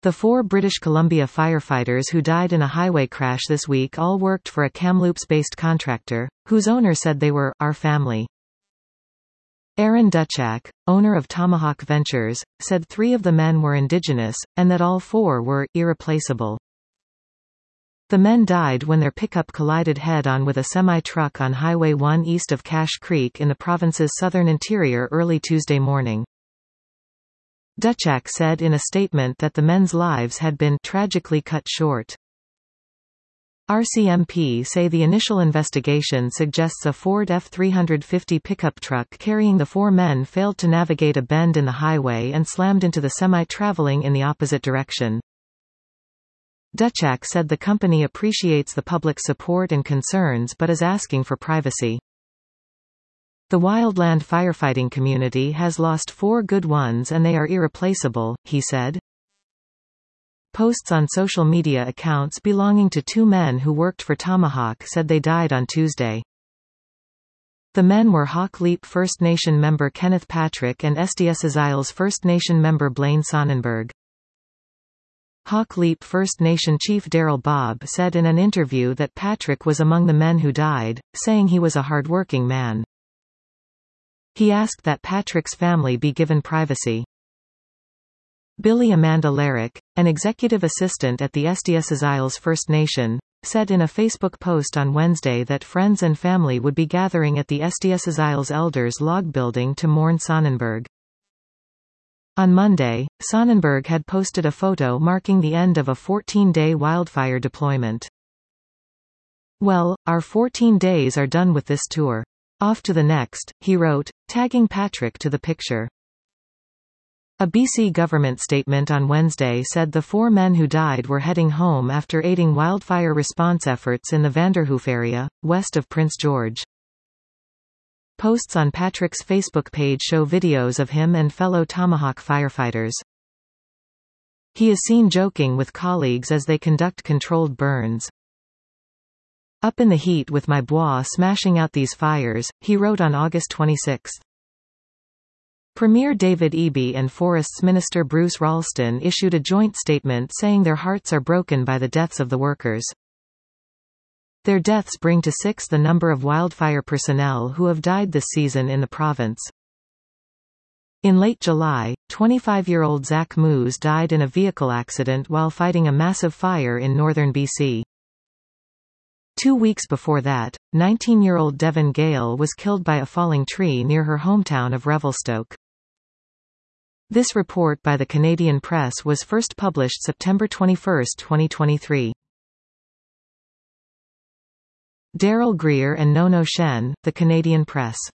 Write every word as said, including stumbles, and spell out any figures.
The four British Columbia firefighters who died in a highway crash this week all worked for a Kamloops-based contractor, whose owner said they were our family. Aaron Duchak, owner of Tomahawk Ventures, said three of the men were Indigenous, and that all four were irreplaceable. The men died when their pickup collided head-on with a semi-truck on Highway one east of Cache Creek in the province's southern interior early Tuesday morning. Duchak said in a statement that the men's lives had been tragically cut short. R C M P say the initial investigation suggests a Ford F three fifty pickup truck carrying the four men failed to navigate a bend in the highway and slammed into the semi traveling in the opposite direction. Duchak said the company appreciates the public support and concerns but is asking for privacy. The wildland firefighting community has lost four good ones and they are irreplaceable, he said. Posts on social media accounts belonging to two men who worked for Tomahawk said they died on Tuesday. The men were Hawk Leap First Nation member Kenneth Patrick and S D S Isles First Nation member Blaine Sonnenberg. Hawk Leap First Nation chief Daryl Bobb said in an interview that Patrick was among the men who died, saying he was a hardworking man. He asked that Patrick's family be given privacy. Billy Amanda Larrick, an executive assistant at the S D S Isles First Nation, said in a Facebook post on Wednesday that friends and family would be gathering at the S D S Isles Elders Log Building to mourn Sonnenberg. On Monday, Sonnenberg had posted a photo marking the end of a fourteen-day wildfire deployment. "Well, our fourteen days are done with this tour. Off to the next," he wrote, tagging Patrick to the picture. A B C government statement on Wednesday said the four men who died were heading home after aiding wildfire response efforts in the Vanderhoof area, west of Prince George. Posts on Patrick's Facebook page show videos of him and fellow Tomahawk firefighters. He is seen joking with colleagues as they conduct controlled burns. "Up in the heat with my bois smashing out these fires," he wrote on August twenty-sixth. Premier David Eby and Forests Minister Bruce Ralston issued a joint statement saying their hearts are broken by the deaths of the workers. Their deaths bring to six the number of wildfire personnel who have died this season in the province. In late July, twenty-five-year-old Zach Moose died in a vehicle accident while fighting a massive fire in northern B C. Two weeks before that, nineteen-year-old Devon Gale was killed by a falling tree near her hometown of Revelstoke. This report by the Canadian Press was first published September twenty-first, twenty twenty-three. Daryl Greer and Nono Shen, the Canadian Press.